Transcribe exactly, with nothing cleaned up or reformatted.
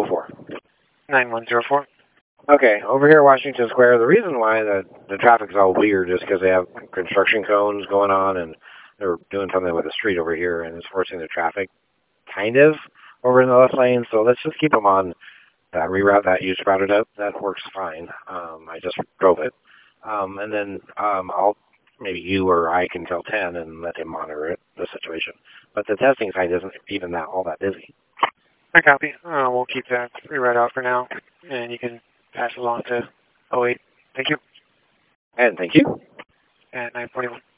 four. nine one zero four. Okay, over here at Washington Square, the reason why the, the traffic's all weird is because they have construction cones going on, and they're doing something with the street over here, and it's forcing the traffic, kind of, over in the left lane, so let's just keep them on that reroute that you sprouted out. That works fine. Um, I just drove it. Um, and then um, I'll, maybe you or I can tell ten and let him monitor it, the situation. But the testing site isn't even that all that busy. I copy. Uh, we'll keep that reroute out for now, and you can pass it along to oh eight. Thank you. And thank you. At nine forty-one.